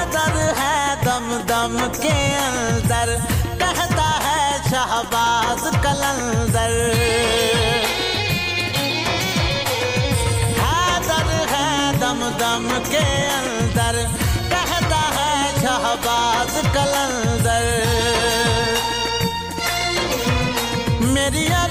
हैदर है दम दम के अंदर, कहता है शहबाज कलंदर। हैदर है दम दम के अंदर, कहता है शहबाज कलंदर। मेरी